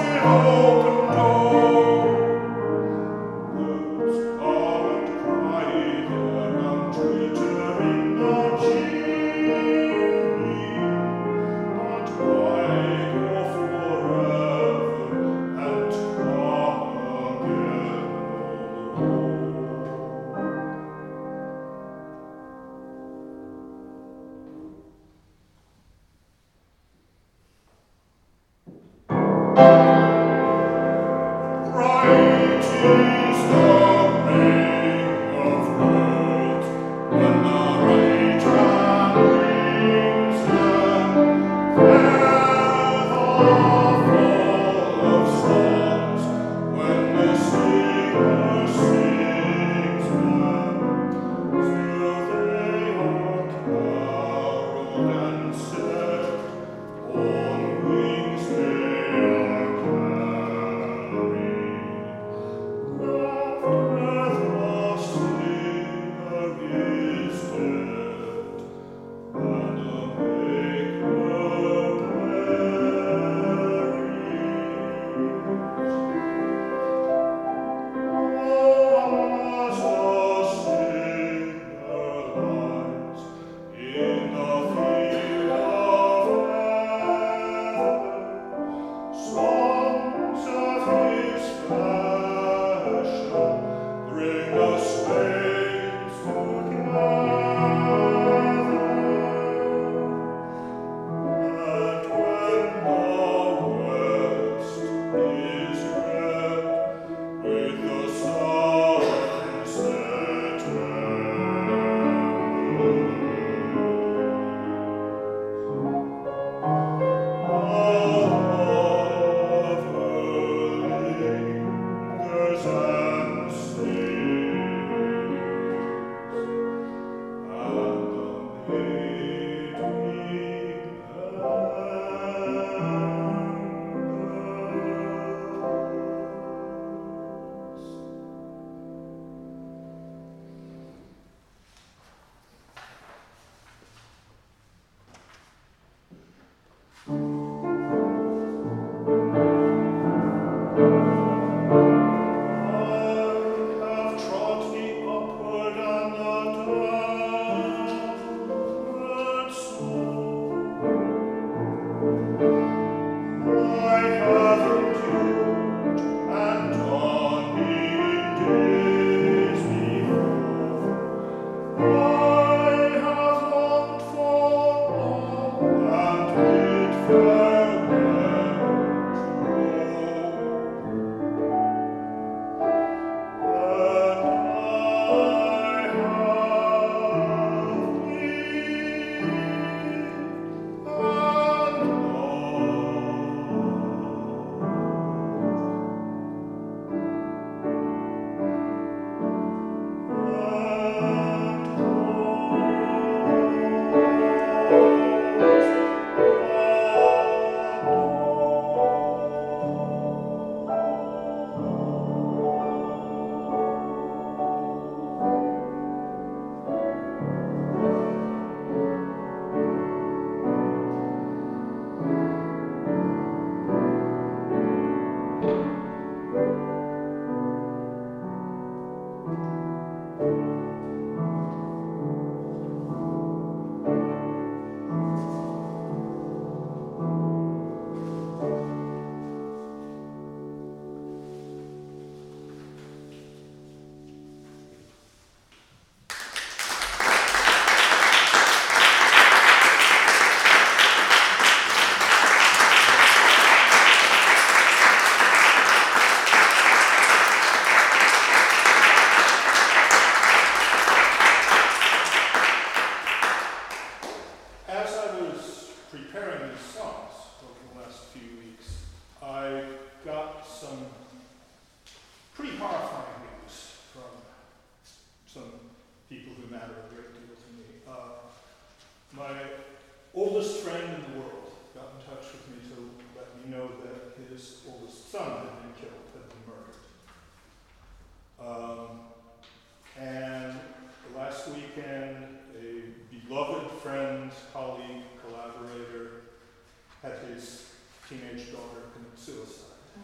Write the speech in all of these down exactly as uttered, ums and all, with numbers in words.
Had his teenage daughter commit suicide.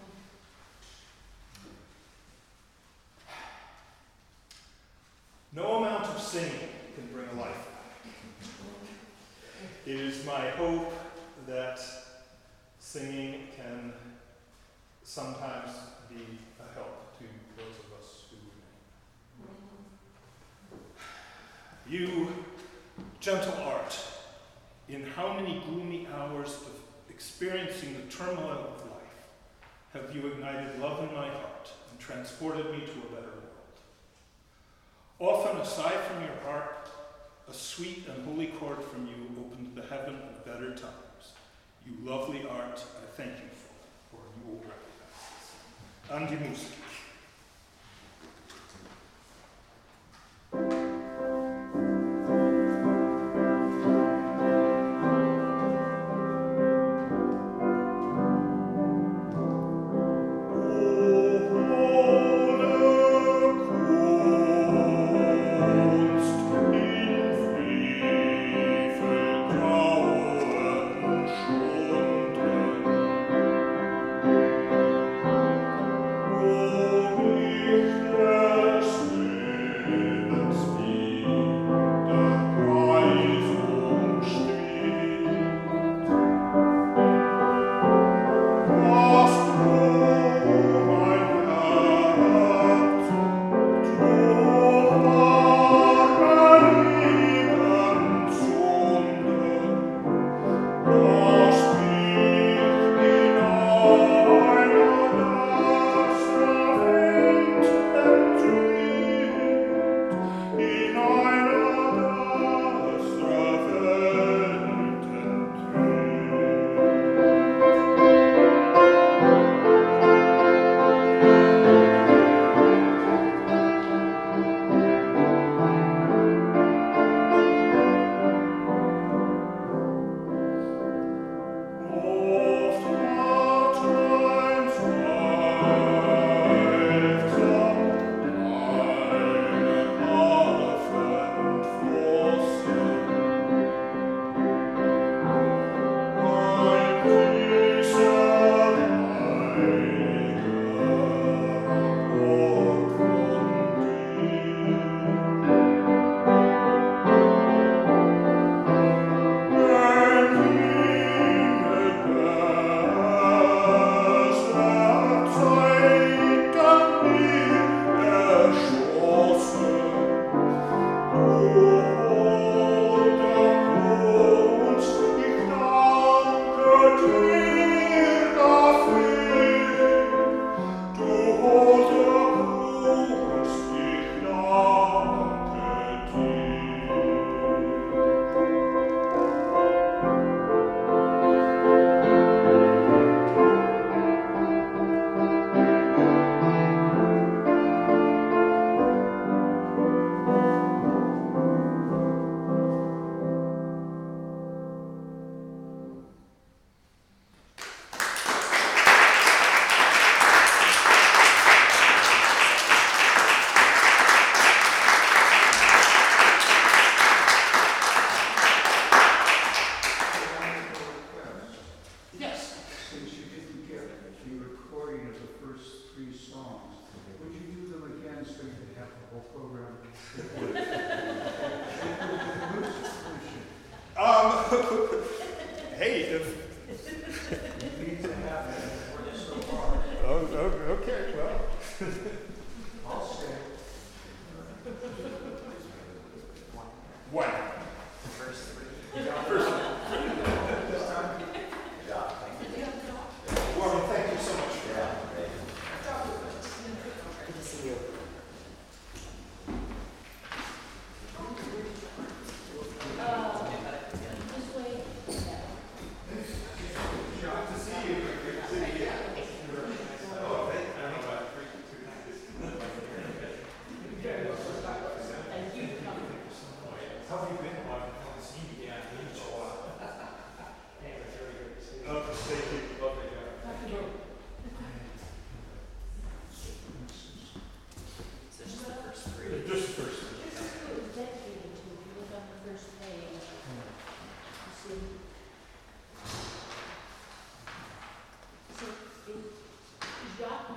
singing can bring life. It is my hope that singing can sometimes be a help to those of us who remain. You, gentle art, in how many gloomy hours of experiencing the turmoil of life have you ignited love in my heart and transported me to a better world? Often, aside from your harp, a sweet and holy chord from you opened the heaven of better times. You lovely art, I thank you for, for you will recognize this. An die Musik.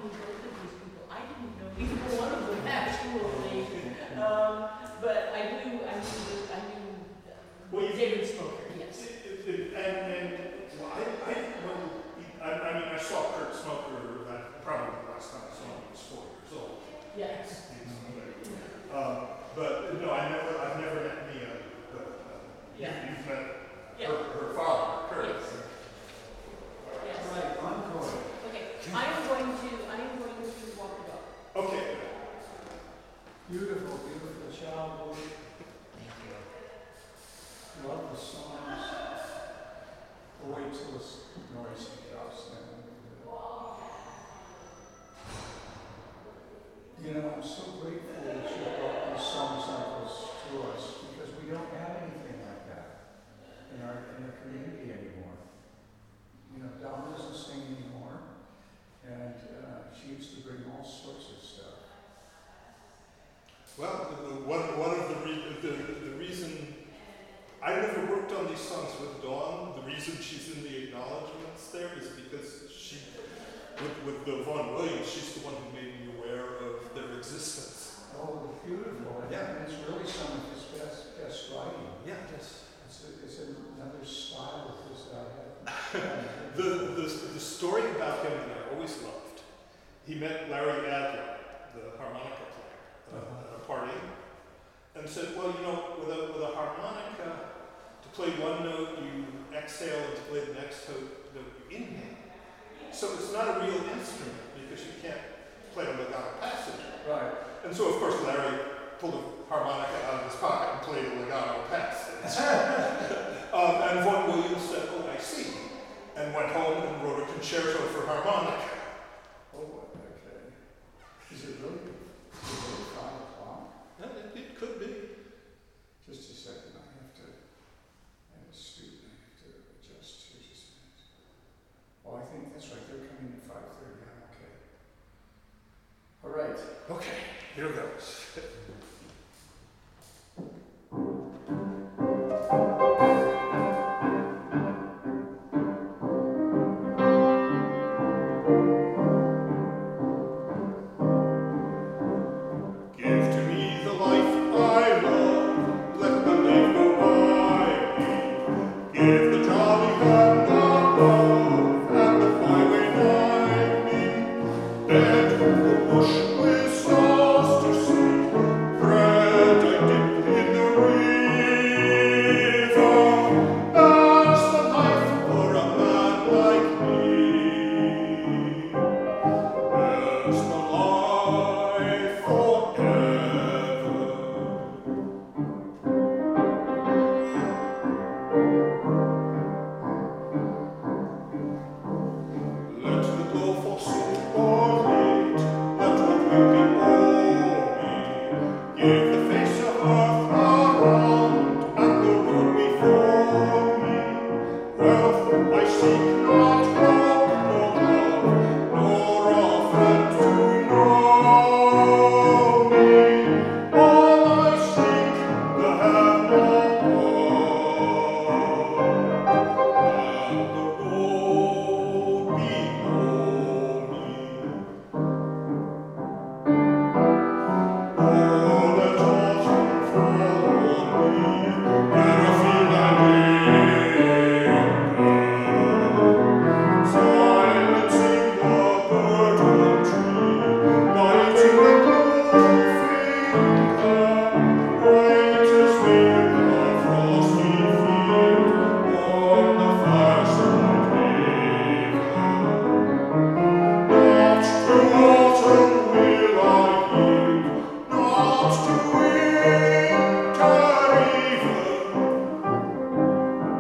Um, but I do Well, you- David Smoker, yes. It- it- And, and, well, I, I, well, I, I mean, I saw Kurt Smoker, that probably the last time I saw him, he was four years old. Yes. Um, but, no, I never, I've never met Mia, but, uh, Yeah. you've met Yeah. her, her father, Kurt. Yes. Yes. Right, encore. Okay, I am going to, I am going to walk the dog. Okay. Beautiful, beautiful childhood. Thank you. Love the songs. Oh, wait till this noise drops down. You know, I'm so grateful that you brought these song cycles to us because we don't have anything like that in our in our community anymore. You know, Donna doesn't sing anymore, and uh, she used to bring all sorts of stuff. Well, the, the, one, one of the, re- the, the reason, I never worked on these songs with Dawn, the reason she's in the acknowledgements there is because she, with, with the Vaughan Williams, she's the one who made me aware of their existence. Oh, beautiful. Yeah. And it's really some of his best, best writing. Yeah, yes. It's, a, it's another style of his that I have. The, the, the story about him that I always loved, he met Larry Adler, the harmonica player, uh, Uh-huh. at a party, and said, well, you know, with a, with a harmonica, to play one note, you exhale, and to play the next note, note you inhale. So it's not a real instrument, because you can't play a legato passage. Right. And so, of course, Larry pulled a harmonica out of his pocket and played a legato passage. um, and Vaughan Williams said, oh, I see, and went home and wrote a concerto for harmonica. Oh, okay. Is it really, is it really five o'clock? Yeah, it, it could be. Just a second, I have to, I have a student, I have to adjust here just a minute. Oh, I think that's right, they're coming at five thirty, I'm okay. All right. Okay, here goes. Give to me the life I love, let the day go by me. Give the jolly hand above, and the highway nigh me. Bed the bush with stars to see, bread I dip in the river. That's the life for a man like me. That's the life forever. Let the glow forsake or late, let what will be o'er me. Give the face of earth around, and the road before me. Wealth I seek not, hope nor love, nor a friend to know me. All I seek, the have not won. And the road before me. Oh, let autumn fall on me, and I feel I linger, silencing the bird tree, biting the blue finger, white as me the frosty field on the fireside haven. Not to autumn will I yield, not to winter even.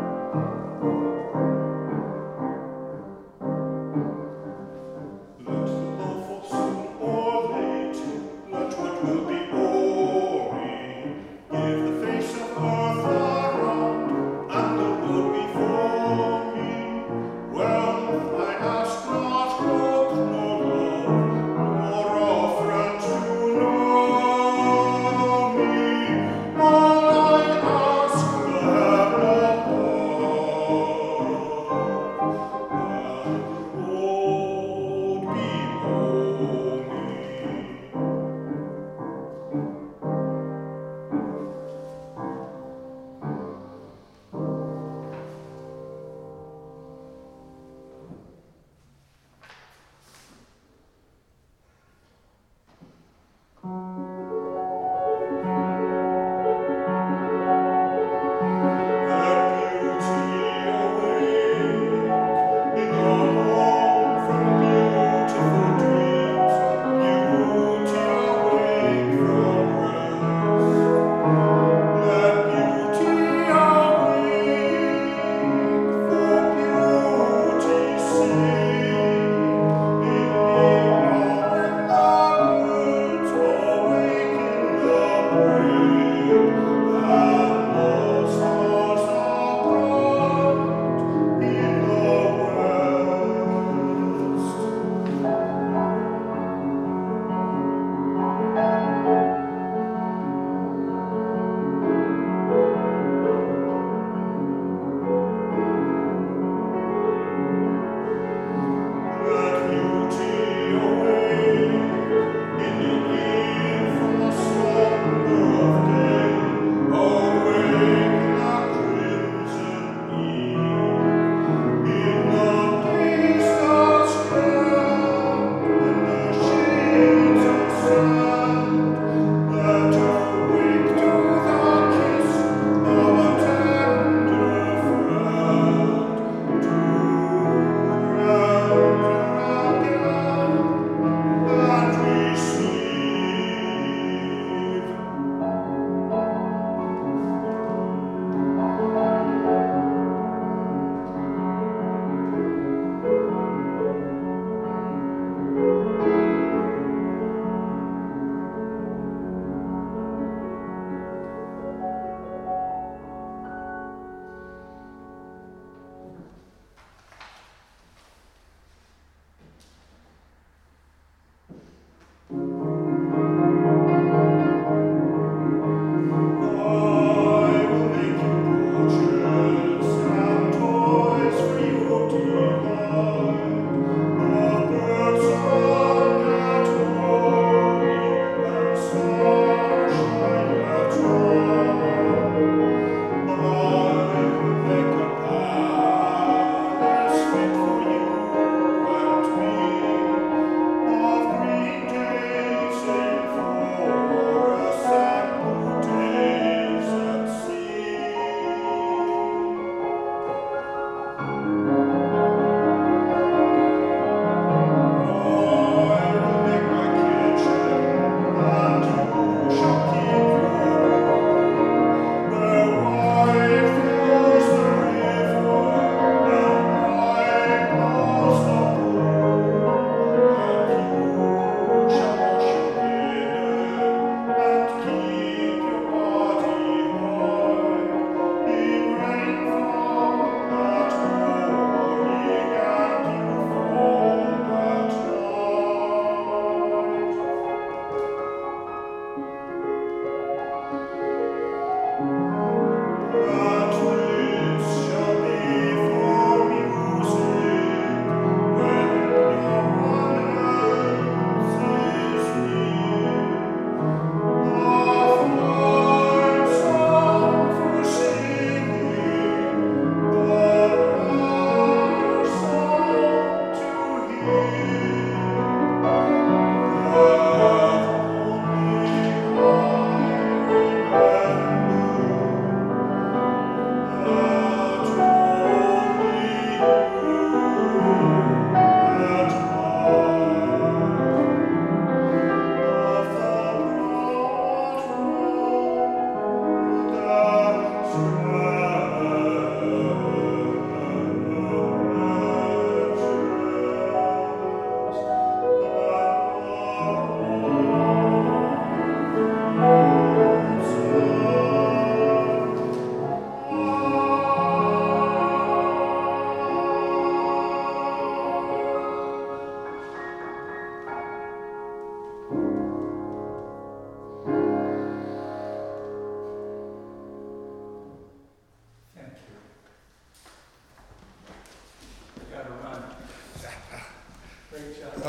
Let the love fall soon or late, let what will be o'er me. Give the face of earth around, and the road before me. Wealth I ask not, hope nor love,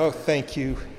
Oh, thank you.